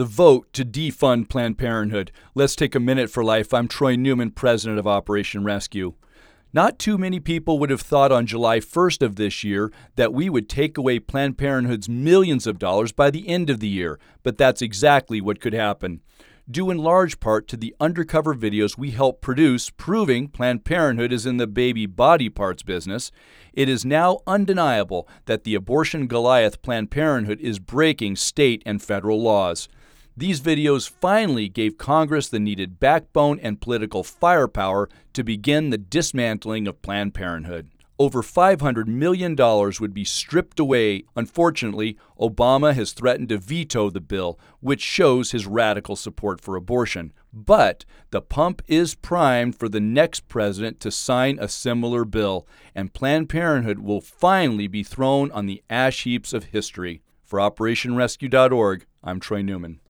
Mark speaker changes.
Speaker 1: The vote to defund Planned Parenthood. Let's take a minute for life. I'm Troy Newman, president of Operation Rescue. Not too many people would have thought on July 1st of this year that we would take away Planned Parenthood's millions of dollars by the end of the year, but that's exactly what could happen. Due in large part to the undercover videos we helped produce proving Planned Parenthood is in the baby body parts business, it is now undeniable that the abortion Goliath Planned Parenthood is breaking state and federal laws. These videos finally gave Congress the needed backbone and political firepower to begin the dismantling of Planned Parenthood. Over $500 million would be stripped away. Unfortunately, Obama has threatened to veto the bill, which shows his radical support for abortion. But the pump is primed for the next president to sign a similar bill, and Planned Parenthood will finally be thrown on the ash heaps of history. For OperationRescue.org, I'm Troy Newman.